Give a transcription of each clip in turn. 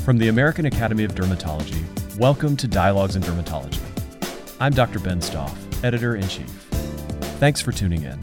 From the American Academy of Dermatology, welcome to Dialogues in Dermatology. I'm Dr. Ben Stoff, Editor-in-Chief. Thanks for tuning in.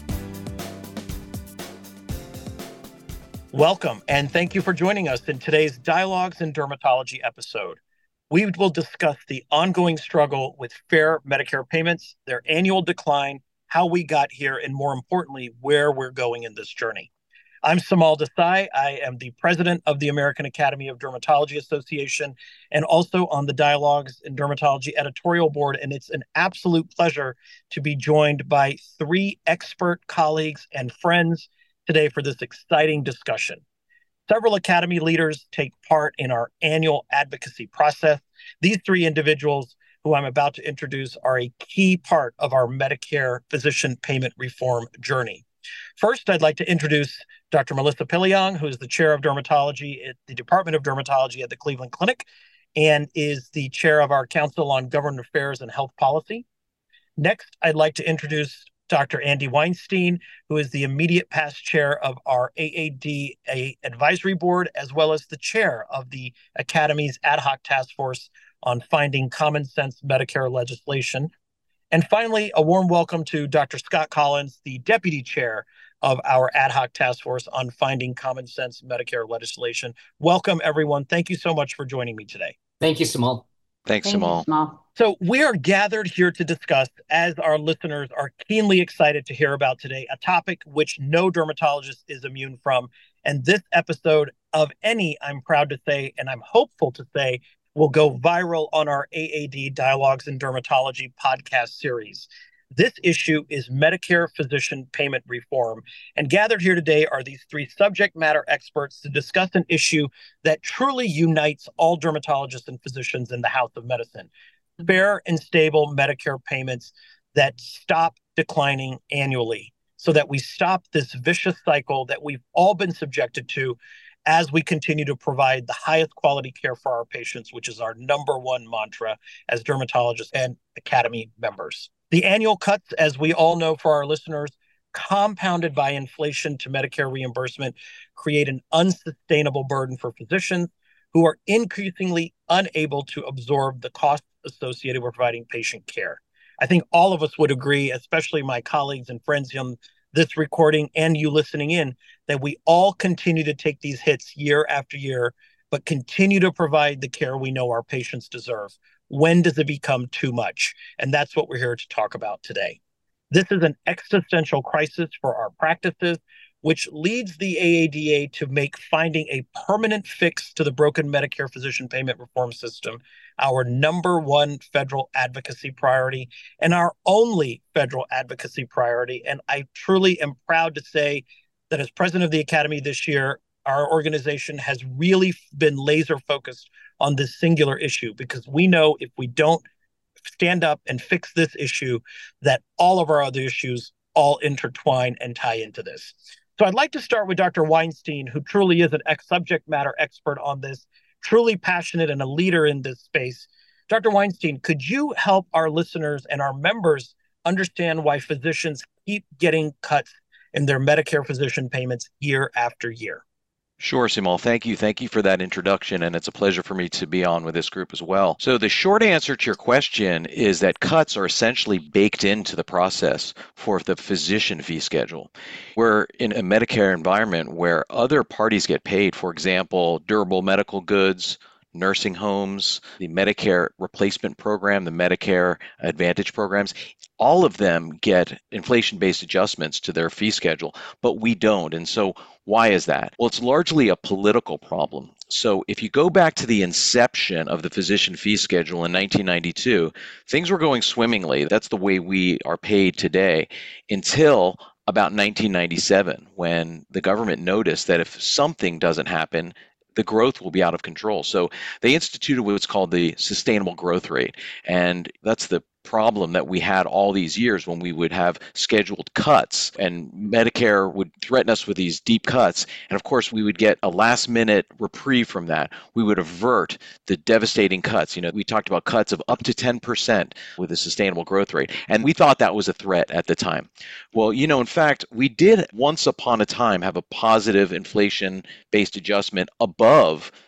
Welcome, and thank you for joining us in today's Dialogues in Dermatology episode. We will discuss the ongoing struggle with fair Medicare payments, their annual decline, how we got here, and more importantly, where we're going in this journey. I'm Samal Desai. I am the president of the American Academy of Dermatology Association and also on the Dialogues in Dermatology editorial board, and it's an absolute pleasure to be joined by three expert colleagues and friends today for this exciting discussion. Several Academy leaders take part in our annual advocacy process. These three individuals who I'm about to introduce are a key part of our Medicare physician payment reform journey. First, I'd like to introduce Dr. Melissa Piliang, who is the chair of dermatology at the Department of Dermatology at the Cleveland Clinic and is the chair of our Council on Government Affairs and Health Policy. Next, I'd like to introduce Dr. Andy Weinstein, who is the immediate past chair of our AADA advisory board, as well as the chair of the Academy's ad hoc task force on finding common sense Medicare legislation. And finally, a warm welcome to Dr. Scott Collins, the deputy chair of our ad hoc task force on finding common sense Medicare legislation. Welcome, everyone. Thank you so much for joining me today. Thank you, Samal. Thanks, Samal. So we are gathered here to discuss, as our listeners are keenly excited to hear about today, a topic which no dermatologist is immune from. And this episode of any, I'm proud to say, and I'm hopeful to say, will go viral on our AAD Dialogues in Dermatology podcast series. This issue is Medicare physician payment reform. And gathered here today are these three subject matter experts to discuss an issue that truly unites all dermatologists and physicians in the House of Medicine. Fair and stable Medicare payments that stop declining annually so that we stop this vicious cycle that we've all been subjected to as we continue to provide the highest quality care for our patients, which is our number one mantra as dermatologists and Academy members. The annual cuts, as we all know for our listeners, compounded by inflation to Medicare reimbursement, create an unsustainable burden for physicians who are increasingly unable to absorb the costs associated with providing patient care. I think all of us would agree, especially my colleagues and friends on this recording and you listening in, that we all continue to take these hits year after year, but continue to provide the care we know our patients deserve. When does it become too much? And that's what we're here to talk about today. This is an existential crisis for our practices, which leads the AADA to make finding a permanent fix to the broken Medicare physician payment reform system our number one federal advocacy priority and our only federal advocacy priority. And I truly am proud to say that as president of the Academy this year, our organization has really been laser focused on this singular issue, because we know if we don't stand up and fix this issue, that all of our other issues all intertwine and tie into this. So I'd like to start with Dr. Weinstein, who truly is an subject matter expert on this, truly passionate and a leader in this space. Dr. Weinstein, could you help our listeners and our members understand why physicians keep getting cuts in their Medicare physician payments year after year? Sure, Samal. Thank you. Thank you for that introduction, and it's a pleasure for me to be on with this group as well. So the short answer to your question is that cuts are essentially baked into the process for the physician fee schedule. We're in a Medicare environment where other parties get paid, for example, durable medical goods, nursing homes, the Medicare replacement program, the Medicare Advantage programs. All of them get inflation-based adjustments to their fee schedule, but we don't. And so why is that? Well, it's largely a political problem. So if you go back to the inception of the physician fee schedule in 1992, things were going swimmingly. That's the way we are paid today until about 1997, when the government noticed that if something doesn't happen, the growth will be out of control. So they instituted what's called the sustainable growth rate. And that's the problem that we had all these years when we would have scheduled cuts, and Medicare would threaten us with these deep cuts. And of course, we would get a last minute reprieve from that. We would avert the devastating cuts. We talked about cuts of up to 10% with a sustainable growth rate. And we thought that was a threat at the time. Well, in fact, we did once upon a time have a positive inflation-based adjustment above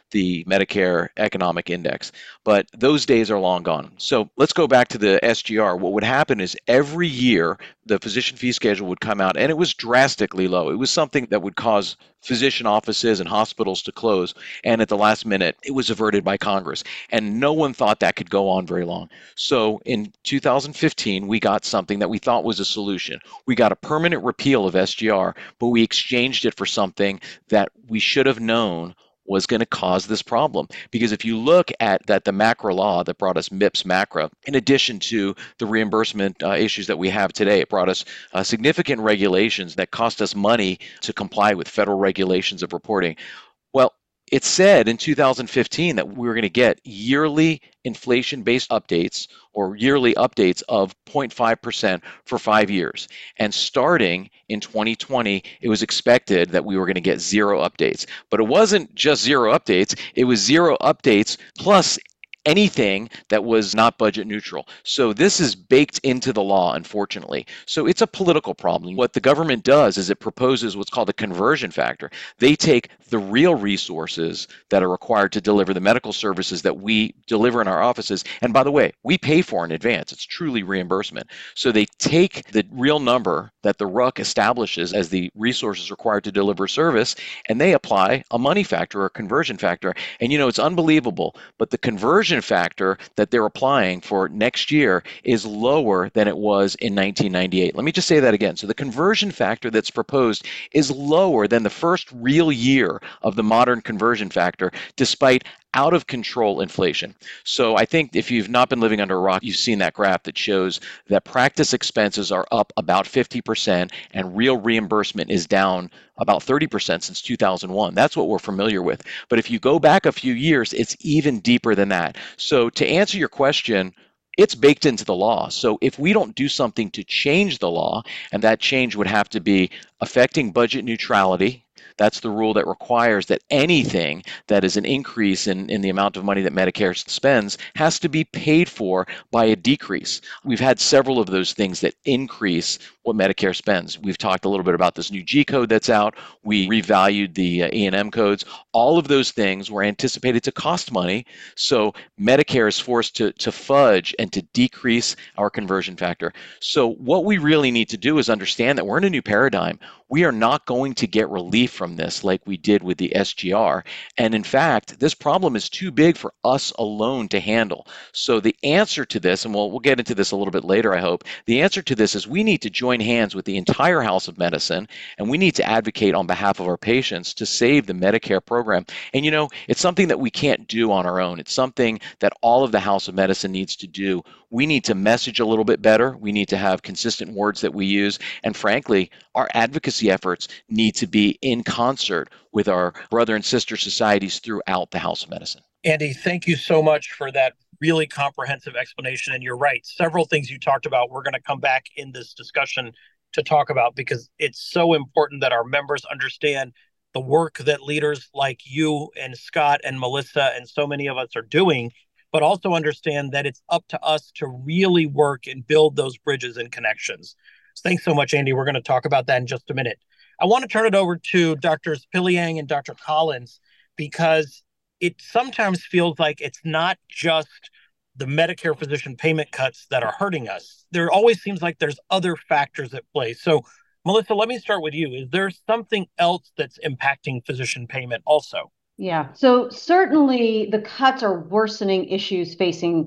the Medicare Economic Index. But those days are long gone. So let's go back to the SGR. What would happen is every year the physician fee schedule would come out, and it was drastically low. It was something that would cause physician offices and hospitals to close. And at the last minute, it was averted by Congress. And no one thought that could go on very long. So in 2015, we got something that we thought was a solution. We got a permanent repeal of SGR, but we exchanged it for something that we should have known was going to cause this problem. Because if you look at the macro law that brought us MIPS macro, in addition to the reimbursement issues that we have today, it brought us significant regulations that cost us money to comply with federal regulations of reporting. Well, it said in 2015 that we were going to get yearly inflation-based updates or yearly updates of 0.5% for 5 years. And starting in 2020, it was expected that we were going to get zero updates. But it wasn't just zero updates, it was zero updates plus anything that was not budget neutral. So this is baked into the law, unfortunately. So it's a political problem. What the government does is it proposes what's called a conversion factor. They take the real resources that are required to deliver the medical services that we deliver in our offices. And by the way, we pay for in advance. It's truly reimbursement. So they take the real number that the RUC establishes as the resources required to deliver service, and they apply a money factor or a conversion factor. And it's unbelievable, but the conversion factor that they're applying for next year is lower than it was in 1998. Let me just say that again. So the conversion factor that's proposed is lower than the first real year of the modern conversion factor, despite out of control inflation. So I think if you've not been living under a rock, you've seen that graph that shows that practice expenses are up about 50% and real reimbursement is down about 30% since 2001. That's what we're familiar with. But if you go back a few years, it's even deeper than that. So to answer your question, it's baked into the law. So if we don't do something to change the law, and that change would have to be affecting budget neutrality, that's the rule that requires that anything that is an increase in the amount of money that Medicare spends has to be paid for by a decrease. We've had several of those things that increase what Medicare spends. We've talked a little bit about this new G code that's out. We revalued the E&M codes. All of those things were anticipated to cost money. So Medicare is forced to fudge and to decrease our conversion factor. So what we really need to do is understand that we're in a new paradigm. We are not going to get relief from this like we did with the SGR. And in fact, this problem is too big for us alone to handle. So the answer to this, and we'll get into this a little bit later, I hope, the answer to this is we need to join hands with the entire House of Medicine, and we need to advocate on behalf of our patients to save the Medicare program. And it's something that we can't do on our own. It's something that all of the House of Medicine needs to do. We need to message a little bit better. We need to have consistent words that we use. And frankly, our advocacy efforts need to be in concert with our brother and sister societies throughout the House of Medicine. Andy, thank you so much for that really comprehensive explanation. And you're right. Several things you talked about, we're going to come back in this discussion to talk about because it's so important that our members understand the work that leaders like you and Scott and Melissa and so many of us are doing, but also understand that it's up to us to really work and build those bridges and connections. So thanks so much, Andy. We're going to talk about that in just a minute. I want to turn it over to Drs. Piliang and Dr. Collins because it sometimes feels like it's not just the Medicare physician payment cuts that are hurting us. There always seems like there's other factors at play. So, Melissa, let me start with you. Is there something else that's impacting physician payment also? Yeah, so certainly the cuts are worsening issues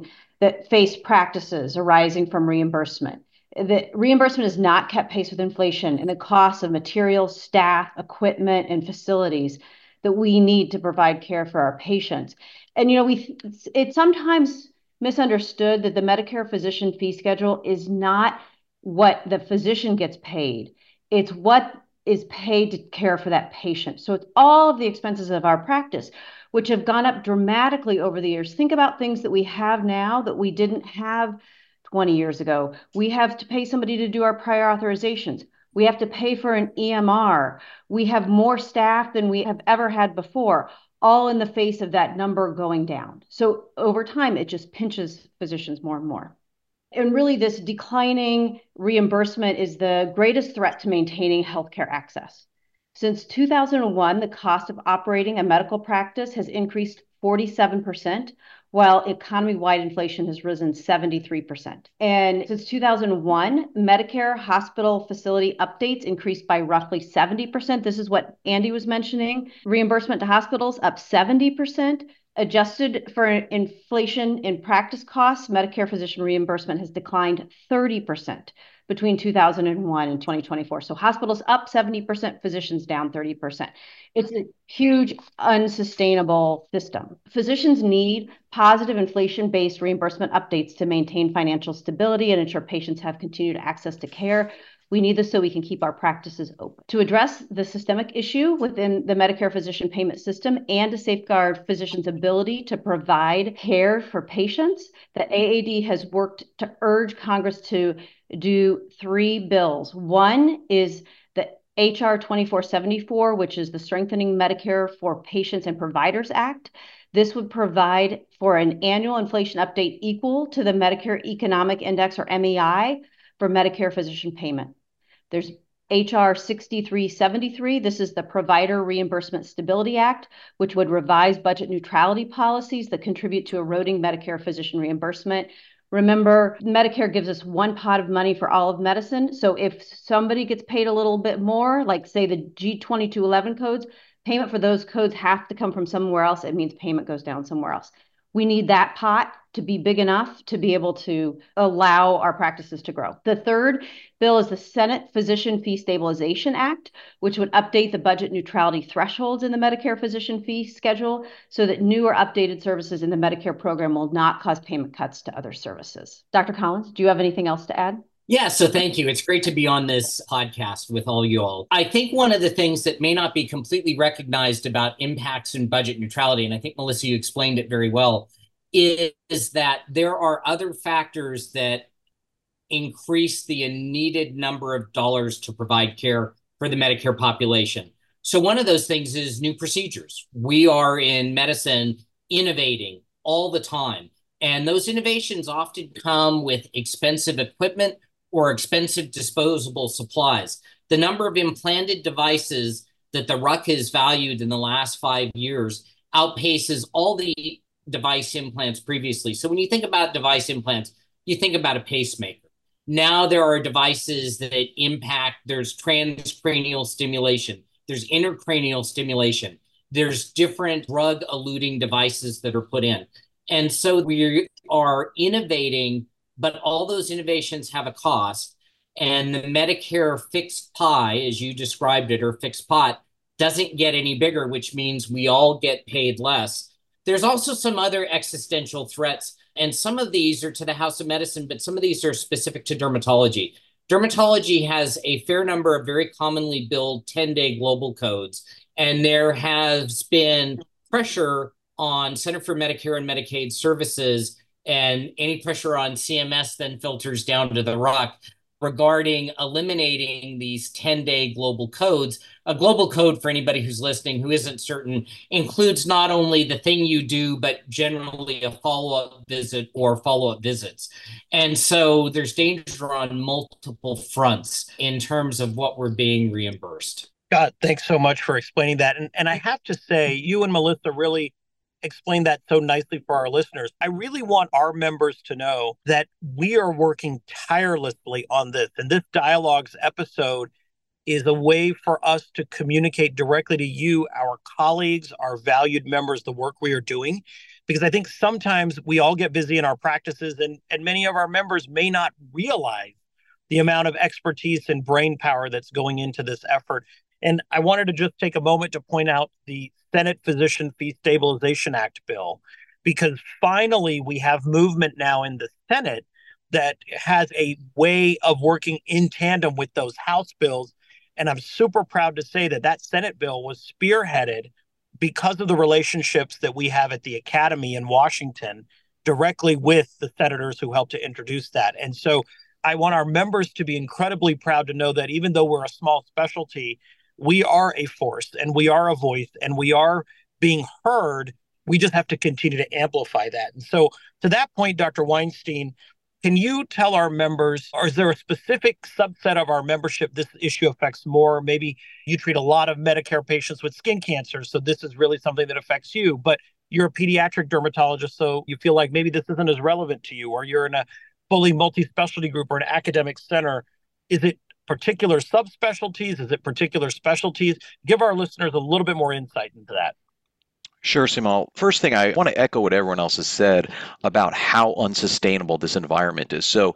that face practices arising from reimbursement. The reimbursement has not kept pace with inflation and the costs of materials, staff, equipment, and facilities that we need to provide care for our patients. And it's sometimes misunderstood that the Medicare physician fee schedule is not what the physician gets paid. It's what is paid to care for that patient. So it's all of the expenses of our practice, which have gone up dramatically over the years. Think about things that we have now that we didn't have 20 years ago. We have to pay somebody to do our prior authorizations. We have to pay for an EMR. We have more staff than we have ever had before, all in the face of that number going down. So over time, it just pinches physicians more and more. And really, this declining reimbursement is the greatest threat to maintaining healthcare access. Since 2001, the cost of operating a medical practice has increased 47%, while economy-wide inflation has risen 73%. And since 2001, Medicare hospital facility updates increased by roughly 70%. This is what Andy was mentioning. Reimbursement to hospitals up 70%. Adjusted for inflation in practice costs, Medicare physician reimbursement has declined 30% between 2001 and 2024. So hospitals up 70%, physicians down 30%. It's a huge, unsustainable system. Physicians need positive inflation-based reimbursement updates to maintain financial stability and ensure patients have continued access to care. We need this so we can keep our practices open. To address the systemic issue within the Medicare physician payment system and to safeguard physicians' ability to provide care for patients, the AAD has worked to urge Congress to do 3 bills. One is the HR 2474, which is the Strengthening Medicare for Patients and Providers Act. This would provide for an annual inflation update equal to the Medicare Economic Index, or MEI, for Medicare physician payment. There's HR 6373. This is the Provider Reimbursement Stability Act, which would revise budget neutrality policies that contribute to eroding Medicare physician reimbursement. Remember, Medicare gives us one pot of money for all of medicine. So if somebody gets paid a little bit more, like say the G2211 codes, payment for those codes have to come from somewhere else. It means payment goes down somewhere else. We need that pot to be big enough to be able to allow our practices to grow. The third bill is the Senate Physician Fee Stabilization Act, which would update the budget neutrality thresholds in the Medicare physician fee schedule so that new or updated services in the Medicare program will not cause payment cuts to other services. Dr. Collins, do you have anything else to add? Yeah, so thank you. It's great to be on this podcast with all you all. I think one of the things that may not be completely recognized about impacts in budget neutrality, and I think, Melissa, you explained it very well, is that there are other factors that increase the needed number of dollars to provide care for the Medicare population. So one of those things is new procedures. We are in medicine innovating all the time, and those innovations often come with expensive equipment or expensive disposable supplies. The number of implanted devices that the RUC has valued in the last 5 years outpaces all the device implants previously. So when you think about device implants, you think about a pacemaker. Now there are devices that impact, there's transcranial stimulation, there's intracranial stimulation, there's different drug-eluting devices that are put in. And so we are innovating, but all those innovations have a cost. And the Medicare fixed pie, as you described it, or fixed pot, doesn't get any bigger, which means we all get paid less. There's also some other existential threats, and some of these are to the House of Medicine, but some of these are specific to dermatology. Dermatology has a fair number of very commonly billed 10-day global codes, and there has been pressure on Center for Medicare and Medicaid Services, and any pressure on CMS then filters down to the RUC regarding eliminating these 10-day global codes. A global code, for anybody who's listening who isn't certain, includes not only the thing you do, but generally a follow-up visit or follow-up visits. And so there's danger on multiple fronts in terms of what we're being reimbursed. Scott, thanks so much for explaining that. And I have to say, you and Melissa really explained that so nicely for our listeners. I really want our members to know that we are working tirelessly on this. And this Dialogues episode is a way for us to communicate directly to you, our colleagues, our valued members, the work we are doing. Because I think sometimes we all get busy in our practices, and many of our members may not realize the amount of expertise and brain power that's going into this effort. And I wanted to just take a moment to point out the Senate Physician Fee Stabilization Act bill, because finally we have movement now in the Senate that has a way of working in tandem with those House bills. And I'm super proud to say that that Senate bill was spearheaded because of the relationships that we have at the Academy in Washington directly with the senators who helped to introduce that. And so I want our members to be incredibly proud to know that even though we're a small specialty, we are a force and we are a voice and we are being heard. We just have to continue to amplify that. And so to that point, Dr. Weinstein, Can you tell our members, or is there a specific subset of our membership this issue affects more? Maybe you treat a lot of Medicare patients with skin cancer, so this is really something that affects you, but you're a pediatric dermatologist, so you feel like maybe this isn't as relevant to you, or you're in a fully multi-specialty group or an academic center. Is it particular subspecialties? Is it particular specialties? Give our listeners a little bit more insight into that. Sure, Simal. First thing, I want to echo what everyone else has said about how unsustainable this environment is. So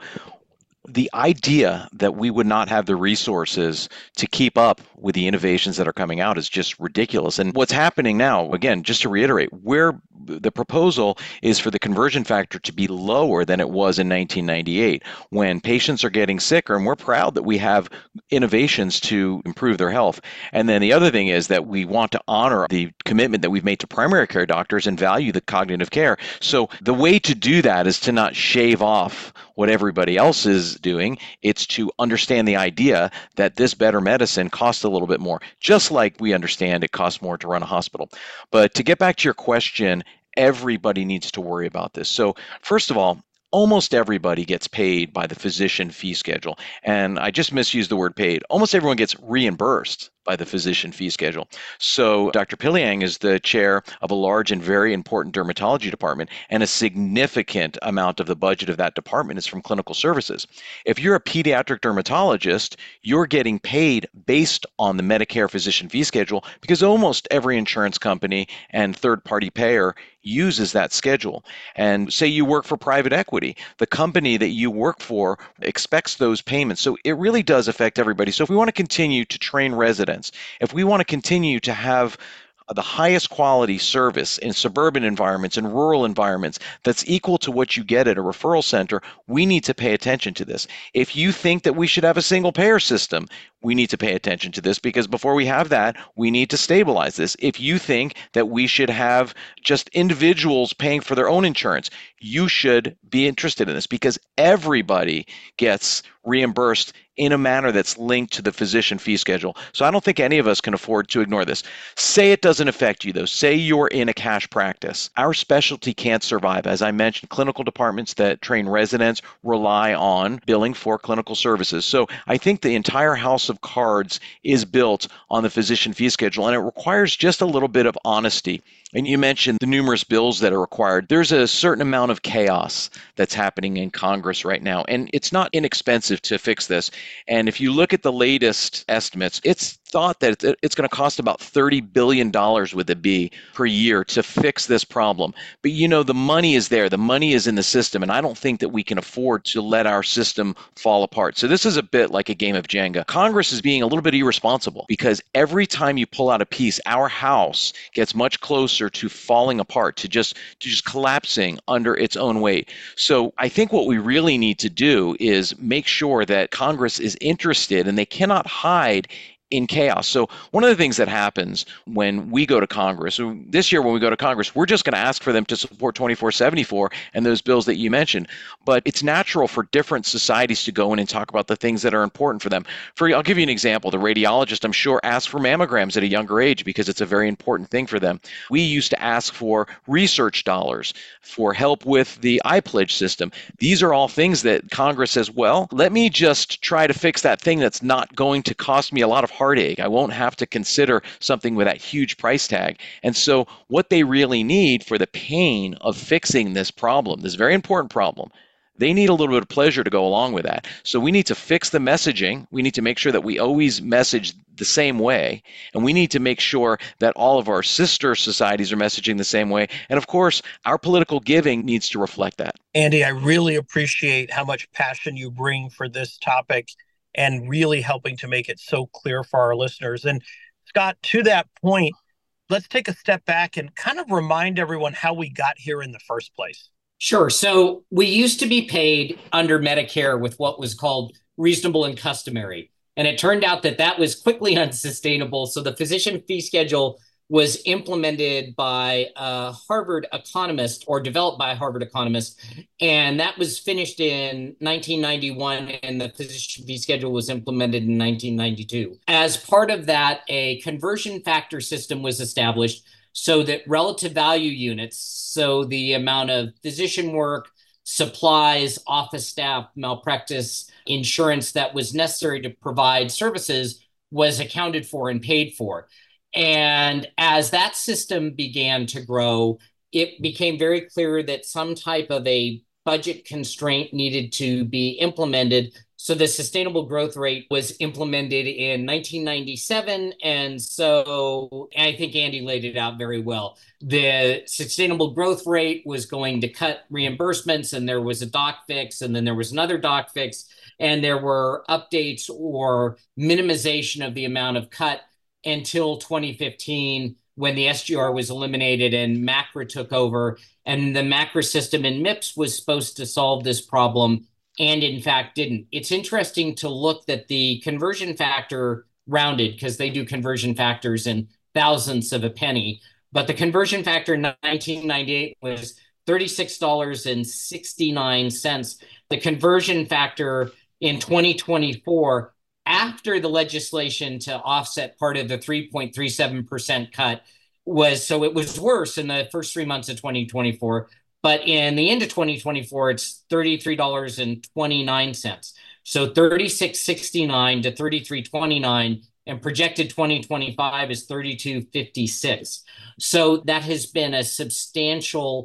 the idea that we would not have the resources to keep up with the innovations that are coming out is just ridiculous. And what's happening now, again, just to reiterate, the proposal is for the conversion factor to be lower than it was in 1998 when patients are getting sicker, and we're proud that we have innovations to improve their health. And then the other thing is that we want to honor the commitment that we've made to primary care doctors and value the cognitive care. So the way to do that is to not shave off what everybody else is doing. It's to understand the idea that this better medicine costs a little bit more, just like we understand it costs more to run a hospital. But to get back to your question, everybody needs to worry about this. So first of all, almost everybody gets paid by the physician fee schedule. And I just misused the word paid. Almost everyone gets reimbursed by the physician fee schedule. So Dr. Piliang is the chair of a large and very important dermatology department, and a significant amount of the budget of that department is from clinical services. If you're a pediatric dermatologist, you're getting paid based on the Medicare physician fee schedule because almost every insurance company and third-party payer uses that schedule. And say you work for private equity, the company that you work for expects those payments. So it really does affect everybody. So if we want to continue to train residents, if we want to continue to have the highest quality service in suburban environments and rural environments that's equal to what you get at a referral center, we need to pay attention to this. If you think that we should have a single payer system, we need to pay attention to this, because before we have that, we need to stabilize this. If you think that we should have just individuals paying for their own insurance, you should be interested in this, because everybody gets reimbursed in a manner that's linked to the physician fee schedule. So I don't think any of us can afford to ignore this. Say it doesn't affect you, though. Say you're in a cash practice. Our specialty can't survive. As I mentioned, clinical departments that train residents rely on billing for clinical services. So I think the entire house of cards is built on the physician fee schedule, and it requires just a little bit of honesty. And you mentioned the numerous bills that are required. There's a certain amount of chaos that's happening in Congress right now, and it's not inexpensive to fix this. And if you look at the latest estimates, it's thought that it's going to cost about $30 billion with a B per year to fix this problem. But you know, the money is there. The money is in the system, and I don't think that we can afford to let our system fall apart. So this is a bit like a game of Jenga. Congress is being a little bit irresponsible, because every time you pull out a piece, our house gets much closer to falling apart, to just collapsing under its own weight. So I think what we really need to do is make sure that Congress is interested, and they cannot hide in chaos. So one of the things that happens when we go to Congress, this year when we go to Congress, we're just going to ask for them to support 2474 and those bills that you mentioned. But it's natural for different societies to go in and talk about the things that are important for them. I'll give you an example. The radiologist, I'm sure, asks for mammograms at a younger age because it's a very important thing for them. We used to ask for research dollars, for help with the iPledge system. These are all things that Congress says, well, let me just try to fix that thing that's not going to cost me a lot of heartache. I won't have to consider something with that huge price tag. And so what they really need for the pain of fixing this problem, this very important problem, they need a little bit of pleasure to go along with that. So we need to fix the messaging. We need to make sure that we always message the same way. And we need to make sure that all of our sister societies are messaging the same way. And of course, our political giving needs to reflect that. Andy, I really appreciate how much passion you bring for this topic and really helping to make it so clear for our listeners. And Scott, to that point, let's take a step back and kind of remind everyone how we got here in the first place. Sure. So we used to be paid under Medicare with what was called reasonable and customary. And it turned out that that was quickly unsustainable. So the physician fee schedule was implemented by a Harvard economist, or developed by a Harvard economist. And that was finished in 1991, and the physician fee schedule was implemented in 1992. As part of that, a conversion factor system was established so that relative value units, so the amount of physician work supplies, office staff, malpractice insurance that was necessary to provide services was accounted for and paid for. And as that system began to grow, it became very clear that some type of a budget constraint needed to be implemented. So the sustainable growth rate was implemented in 1997. And so I think Andy laid it out very well. The sustainable growth rate was going to cut reimbursements, and there was a doc fix, and then there was another doc fix, and there were updates or minimization of the amount of cut until 2015, when the SGR was eliminated and MACRA took over. And the MACRA system in MIPS was supposed to solve this problem, and in fact didn't. It's interesting to look that the conversion factor rounded, because they do conversion factors in thousandths of a penny, but the conversion factor in 1998 was $36.69. The conversion factor in 2024, after the legislation to offset part of the 3.37% cut, so it was worse in the first 3 months of 2024, but in the end of 2024, it's $33.29. So 36.69 to 33.29, and projected 2025 is 32.56. So that has been a substantial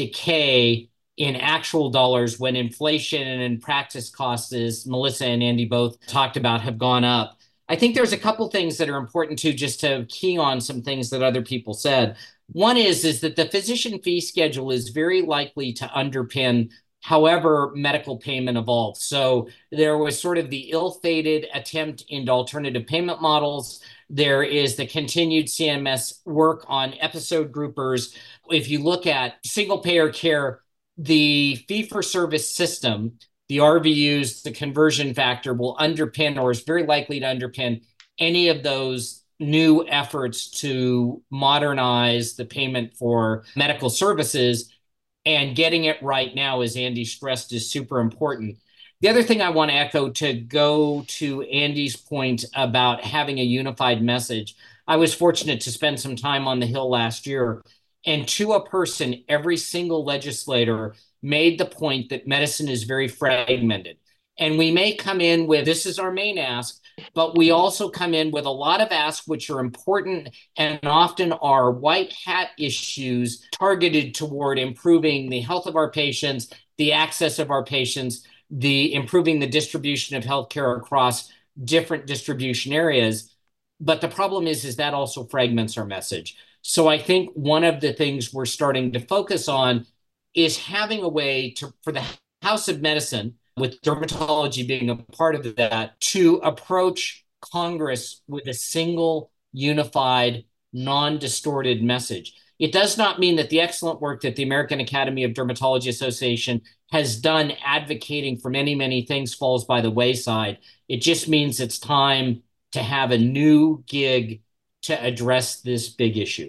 decay in actual dollars when inflation and in practice costs, as Melissa and Andy both talked about, have gone up. I think there's a couple things that are important too, just to key on some things that other people said. One is that the physician fee schedule is very likely to underpin however medical payment evolves. So there was sort of the ill-fated attempt into alternative payment models. There is the continued CMS work on episode groupers. If you look at single payer care, the fee-for-service system, the RVUs, the conversion factor will underpin, or is very likely to underpin, any of those new efforts to modernize the payment for medical services. And getting it right now, as Andy stressed, is super important. The other thing I want to echo, to go to Andy's point about having a unified message, I was fortunate to spend some time on the Hill last year, and to a person, every single legislator made the point that medicine is very fragmented. And we may come in with, this is our main ask, but we also come in with a lot of asks which are important and often are white hat issues targeted toward improving the health of our patients, the access of our patients, the improving the distribution of healthcare across different distribution areas. But the problem is that also fragments our message. So I think one of the things we're starting to focus on is having a way for the House of Medicine, with dermatology being a part of that, to approach Congress with a single, unified, non-distorted message. It does not mean that the excellent work that the American Academy of Dermatology Association has done advocating for many, many things falls by the wayside. It just means it's time to have a new gig to address this big issue.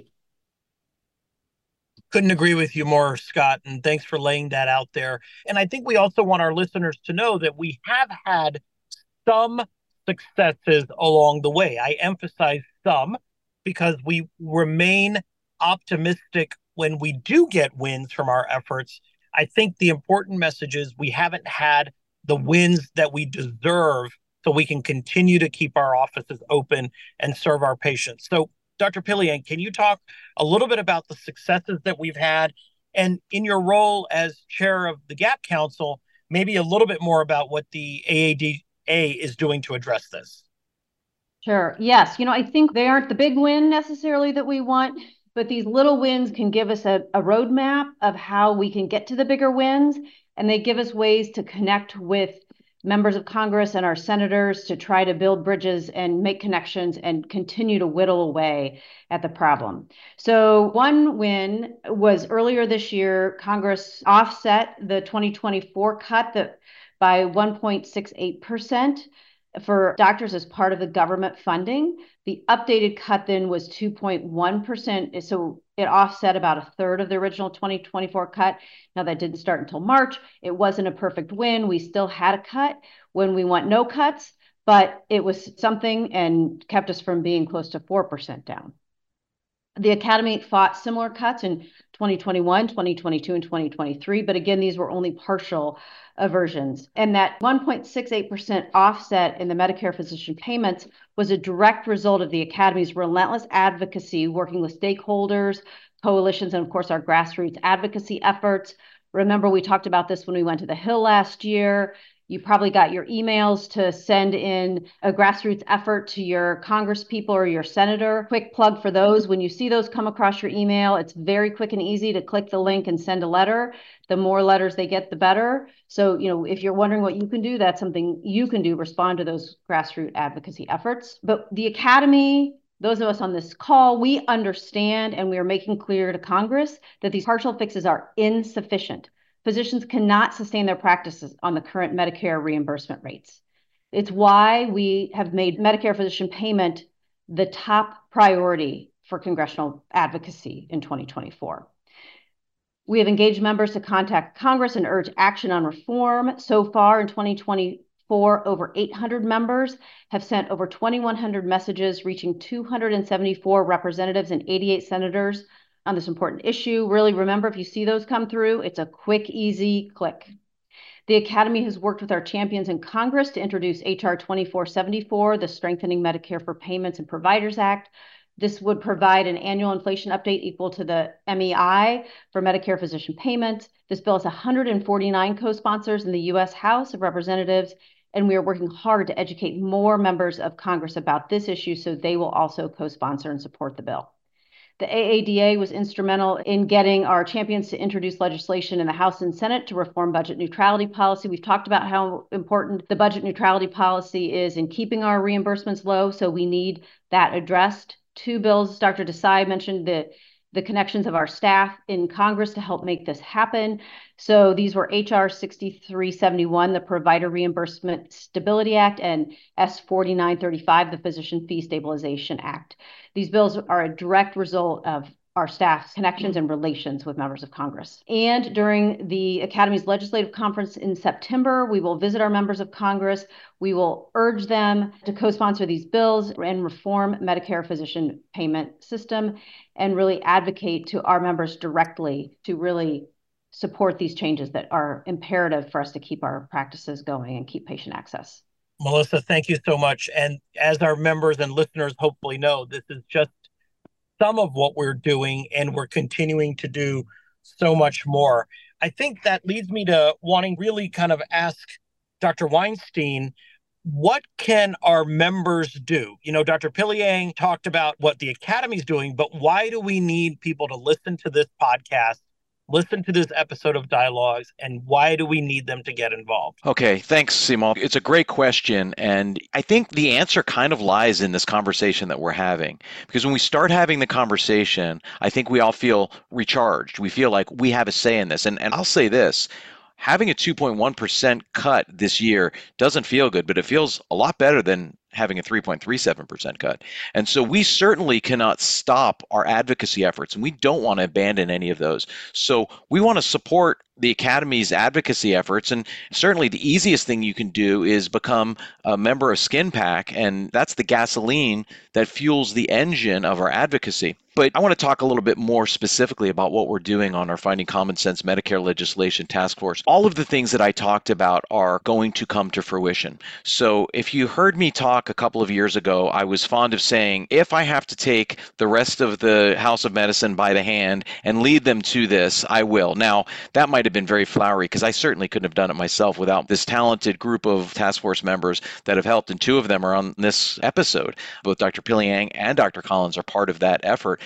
Couldn't agree with you more, Scott, and thanks for laying that out there. And I think we also want our listeners to know that we have had some successes along the way. I emphasize some because we remain optimistic when we do get wins from our efforts. I think the important message is we haven't had the wins that we deserve, so we can continue to keep our offices open and serve our patients. So Dr. Pilian, can you talk a little bit about the successes that we've had, and in your role as chair of the GAP Council, maybe a little bit more about what the AADA is doing to address this? Sure. Yes. I think they aren't the big win necessarily that we want, but these little wins can give us a roadmap of how we can get to the bigger wins. And they give us ways to connect with members of Congress and our senators to try to build bridges and make connections and continue to whittle away at the problem. So one win was earlier this year, Congress offset the 2024 cut by 1.68% for doctors as part of the government funding. The updated cut then was 2.1%. So it offset about a third of the original 2024 cut. Now that didn't start until March. It wasn't a perfect win. We still had a cut when we want no cuts, but it was something and kept us from being close to 4% down. The Academy fought similar cuts in 2021, 2022, and 2023, but again, these were only partial versions. And that 1.68% offset in the Medicare physician payments was a direct result of the Academy's relentless advocacy, working with stakeholders, coalitions, and of course, our grassroots advocacy efforts. Remember, we talked about this when we went to the Hill last year. You probably got your emails to send in a grassroots effort to your congresspeople or your senator. Quick plug for those. When you see those come across your email, it's very quick and easy to click the link and send a letter. The more letters they get, the better. So, if you're wondering what you can do, that's something you can do, respond to those grassroots advocacy efforts. But the Academy, those of us on this call, we understand and we are making clear to Congress that these partial fixes are insufficient. Physicians cannot sustain their practices on the current Medicare reimbursement rates. It's why we have made Medicare physician payment the top priority for congressional advocacy in 2024. We have engaged members to contact Congress and urge action on reform. So far in 2024, over 800 members have sent over 2,100 messages, reaching 274 representatives and 88 senators on this important issue. Really, remember, if you see those come through, it's a quick, easy click. The Academy has worked with our champions in Congress to introduce H.R. 2474, the Strengthening Medicare for Payments and Providers Act. This would provide an annual inflation update equal to the MEI for Medicare physician payments. This bill has 149 co-sponsors in the U.S. House of Representatives, and we are working hard to educate more members of Congress about this issue so they will also co-sponsor and support the bill. The AADA was instrumental in getting our champions to introduce legislation in the House and Senate to reform budget neutrality policy. We've talked about how important the budget neutrality policy is in keeping our reimbursements low, so we need that addressed. Two bills, Dr. Desai mentioned the connections of our staff in Congress to help make this happen. So these were H.R. 6371, the Provider Reimbursement Stability Act, and S. 4935, the Physician Fee Stabilization Act. These bills are a direct result of our staff's connections and relations with members of Congress. And during the Academy's legislative conference in September, we will visit our members of Congress. We will urge them to co-sponsor these bills and reform Medicare physician payment system and really advocate to our members directly to really support these changes that are imperative for us to keep our practices going and keep patient access. Melissa, thank you so much. And as our members and listeners hopefully know, this is just some of what we're doing, and we're continuing to do so much more. I think that leads me to wanting really kind of ask Dr. Weinstein, what can our members do? Dr. Pilyang talked about what the Academy's doing, but why do we need people to listen to this podcast, listen to this episode of Dialogues, and why do we need them to get involved? Okay, thanks, Simon. It's a great question, and I think the answer kind of lies in this conversation that we're having. Because when we start having the conversation, I think we all feel recharged. We feel like we have a say in this. And I'll say this, having a 2.1% cut this year doesn't feel good, but it feels a lot better than having a 3.37% cut. And so we certainly cannot stop our advocacy efforts, and we don't want to abandon any of those. So we want to support the Academy's advocacy efforts, and certainly the easiest thing you can do is become a member of SkinPAC, and that's the gasoline that fuels the engine of our advocacy. But I want to talk a little bit more specifically about what we're doing on our Finding Common Sense Medicare Legislation Task Force. All of the things that I talked about are going to come to fruition. So if you heard me talk a couple of years ago, I was fond of saying, if I have to take the rest of the House of Medicine by the hand and lead them to this, I will. Now, that might have been very flowery because I certainly couldn't have done it myself without this talented group of task force members that have helped, and two of them are on this episode. Both Dr. Pilyang and Dr. Collins are part of that effort.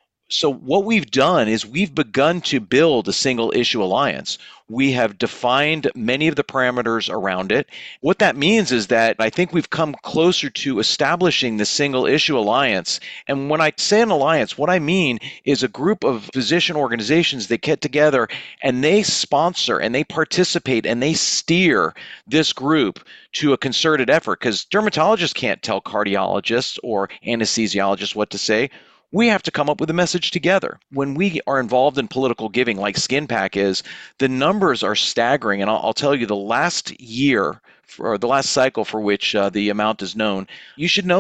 So what we've done is we've begun to build a single issue alliance. We have defined many of the parameters around it. What that means is that I think we've come closer to establishing the single issue alliance. And when I say an alliance, what I mean is a group of physician organizations that get together and they sponsor and they participate and they steer this group to a concerted effort, because dermatologists can't tell cardiologists or anesthesiologists what to say. We have to come up with a message together. When we are involved in political giving like SkinPAC is, the numbers are staggering. And I'll tell you, the last year, or the last cycle for which the amount is known, you should know that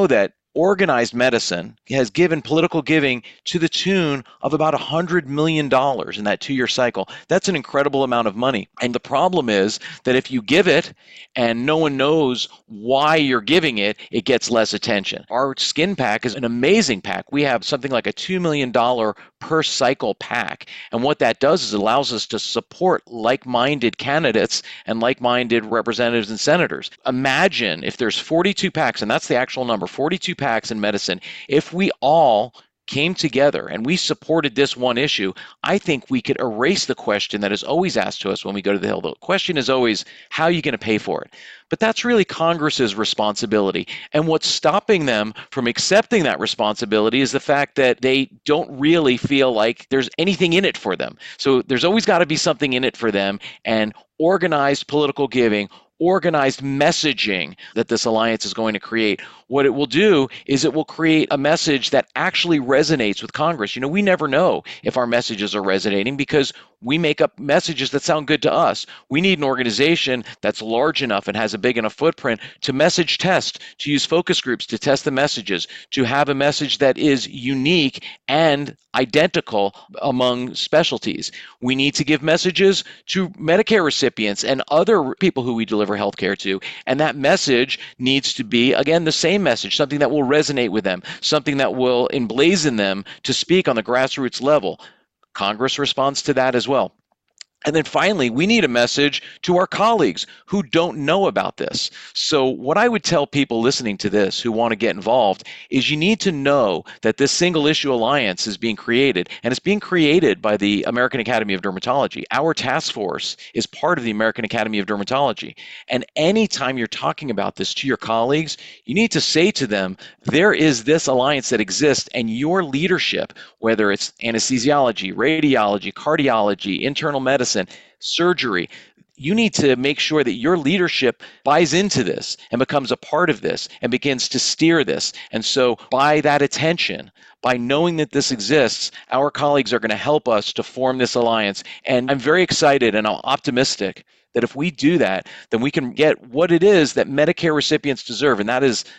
organized medicine has given political giving to the tune of about $100 million in that 2-year cycle. That's an incredible amount of money. And the problem is that if you give it and no one knows why you're giving it, it gets less attention. Our skin pack is an amazing pack. We have something like a $2 million per cycle pack. And what that does is it allows us to support like-minded candidates and like-minded representatives and senators. Imagine if there's 42 packs, and that's the actual number, 42 packs in medicine. If we all came together and we supported this one issue, I think we could erase the question that is always asked to us when we go to the Hill. The question is always, how are you going to pay for it? But that's really Congress's responsibility. And what's stopping them from accepting that responsibility is the fact that they don't really feel like there's anything in it for them. So there's always got to be something in it for them, and organized political giving, organized messaging that this alliance is going to create. What it will do is it will create a message that actually resonates with Congress. You know, we never know if our messages are resonating because we make up messages that sound good to us. We need an organization that's large enough and has a big enough footprint to message test, to use focus groups to test the messages, to have a message that is unique and identical among specialties. We need to give messages to Medicare recipients and other people who we deliver healthcare to. And that message needs to be, again, the same message, something that will resonate with them, something that will emblazon them to speak on the grassroots level. Congress responds to that as well. And then finally, we need a message to our colleagues who don't know about this. So what I would tell people listening to this who want to get involved is you need to know that this single issue alliance is being created, and it's being created by the American Academy of Dermatology. Our task force is part of the American Academy of Dermatology. And anytime you're talking about this to your colleagues, you need to say to them, there is this alliance that exists, and your leadership, whether it's anesthesiology, radiology, cardiology, internal medicine, surgery, you need to make sure that your leadership buys into this and becomes a part of this and begins to steer this. And so by that attention, by knowing that this exists, our colleagues are going to help us to form this alliance. And I'm very excited and I'm optimistic that if we do that, then we can get what it is that Medicare recipients deserve, and that is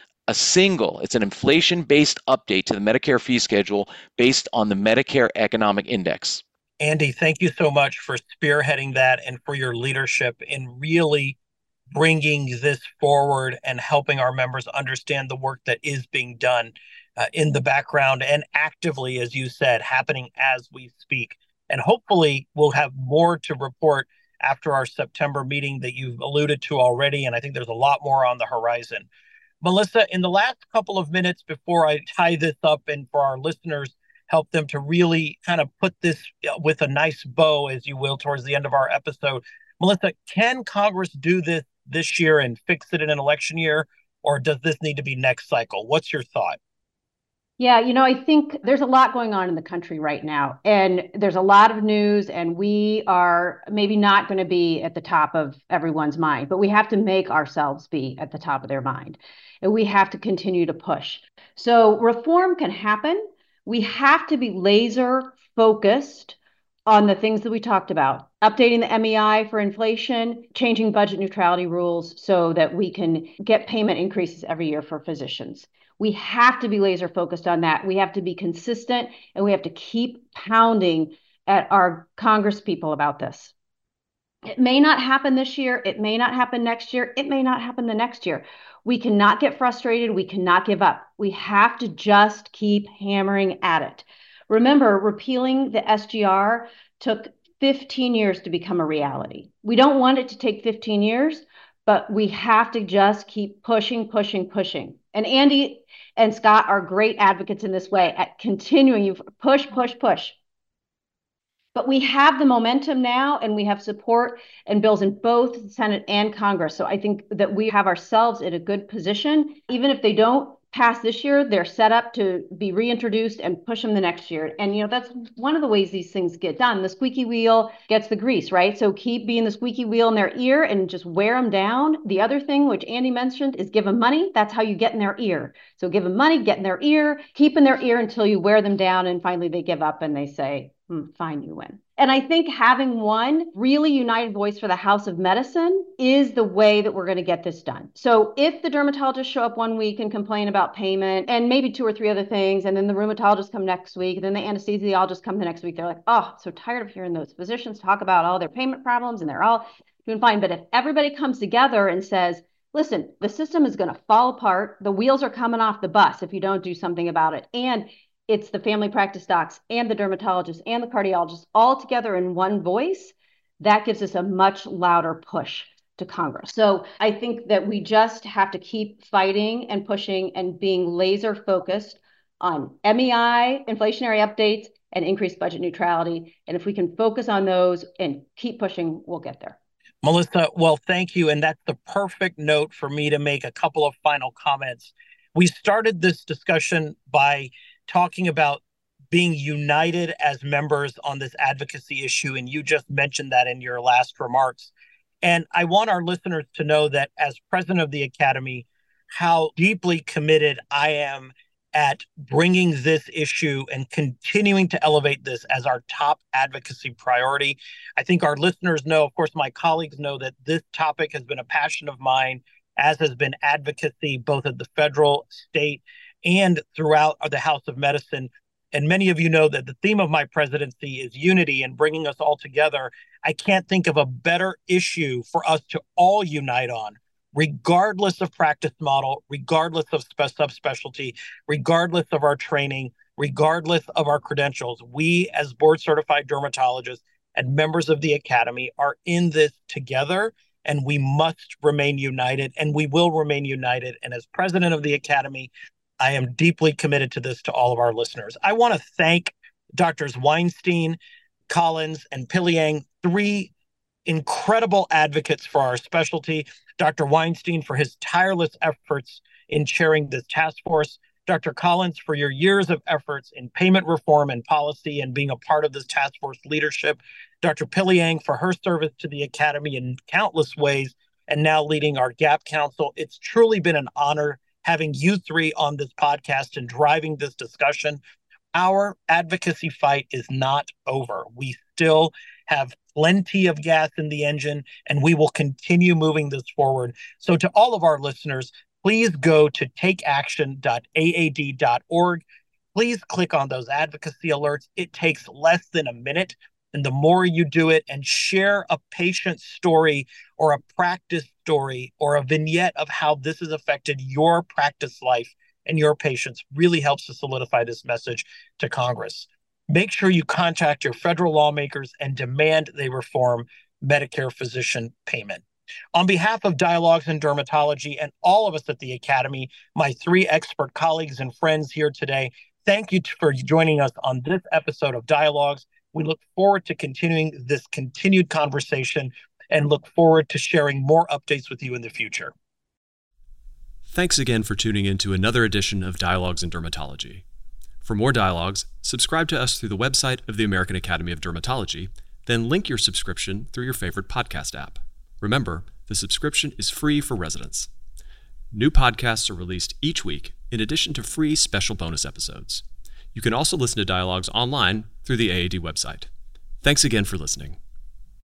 it's an inflation-based update to the Medicare fee schedule based on the Medicare Economic Index. Andy, thank you so much for spearheading that and for your leadership in really bringing this forward and helping our members understand the work that is being done in the background and actively, as you said, happening as we speak. And hopefully we'll have more to report after our September meeting that you've alluded to already. And I think there's a lot more on the horizon. Melissa, in the last couple of minutes before I tie this up and for our listeners, help them to really kind of put this with a nice bow, as you will, towards the end of our episode. Melissa, can Congress do this year and fix it in an election year, or does this need to be next cycle? What's your thought? Yeah, I think there's a lot going on in the country right now, and there's a lot of news, and we are maybe not going to be at the top of everyone's mind, but we have to make ourselves be at the top of their mind, and we have to continue to push. So reform can happen. We have to be laser focused on the things that we talked about, updating the MEI for inflation, changing budget neutrality rules so that we can get payment increases every year for physicians. We have to be laser focused on that. We have to be consistent, and we have to keep pounding at our Congress people about this. It may not happen this year. It may not happen next year. It may not happen the next year. We cannot get frustrated. We cannot give up. We have to just keep hammering at it. Remember, repealing the SGR took 15 years to become a reality. We don't want it to take 15 years, but we have to just keep pushing. And Andy and Scott are great advocates in this way at continuing. You push. But we have the momentum now, and we have support and bills in both the Senate and Congress. So I think that we have ourselves in a good position. Even if they don't pass this year, they're set up to be reintroduced and push them the next year. And, that's one of the ways these things get done. The squeaky wheel gets the grease, right? So keep being the squeaky wheel in their ear and just wear them down. The other thing, which Andy mentioned, is give them money. That's how you get in their ear. So give them money, get in their ear, keep in their ear until you wear them down, and finally they give up and they say, Fine, you win. And I think having one really united voice for the House of Medicine is the way that we're going to get this done. So if the dermatologists show up one week and complain about payment and maybe 2 or 3 other things, and then the rheumatologists come next week, and then the anesthesiologists come the next week, they're like, oh, so tired of hearing those physicians talk about all their payment problems and they're all doing fine. But if everybody comes together and says, listen, the system is going to fall apart, the wheels are coming off the bus if you don't do something about it, and it's the family practice docs and the dermatologists and the cardiologists all together in one voice, that gives us a much louder push to Congress. So I think that we just have to keep fighting and pushing and being laser focused on MEI, inflationary updates, and increased budget neutrality. And if we can focus on those and keep pushing, we'll get there. Melissa, well, thank you. And that's the perfect note for me to make a couple of final comments. We started this discussion by talking about being united as members on this advocacy issue, and you just mentioned that in your last remarks. And I want our listeners to know that as president of the Academy, how deeply committed I am at bringing this issue and continuing to elevate this as our top advocacy priority. I think our listeners know, of course, my colleagues know that this topic has been a passion of mine, as has been advocacy both at the federal, state, and throughout the House of Medicine. And many of you know that the theme of my presidency is unity and bringing us all together. I can't think of a better issue for us to all unite on, regardless of practice model, regardless of subspecialty, regardless of our training, regardless of our credentials. We, as board-certified dermatologists and members of the Academy, are in this together, and we must remain united, and we will remain united. And as president of the Academy, I am deeply committed to this to all of our listeners. I want to thank Drs. Weinstein, Collins, and Piliang, 3 incredible advocates for our specialty. Dr. Weinstein for his tireless efforts in chairing this task force. Dr. Collins for your years of efforts in payment reform and policy and being a part of this task force leadership. Dr. Piliang for her service to the Academy in countless ways and now leading our GAP Council. It's truly been an honor having you 3 on this podcast and driving this discussion. Our advocacy fight is not over. We still have plenty of gas in the engine, and we will continue moving this forward. So to all of our listeners, please go to takeaction.aad.org. Please click on those advocacy alerts. It takes less than a minute. And the more you do it and share a patient story or a practice story or a vignette of how this has affected your practice life and your patients really helps to solidify this message to Congress. Make sure you contact your federal lawmakers and demand they reform Medicare physician payment. On behalf of Dialogues in Dermatology and all of us at the Academy, my 3 expert colleagues and friends here today, thank you for joining us on this episode of Dialogues. We look forward to continuing this continued conversation and look forward to sharing more updates with you in the future. Thanks again for tuning in to another edition of Dialogues in Dermatology. For more dialogues, subscribe to us through the website of the American Academy of Dermatology, then link your subscription through your favorite podcast app. Remember, the subscription is free for residents. New podcasts are released each week, in addition to free special bonus episodes. You can also listen to Dialogues online through the AAD website. Thanks again for listening.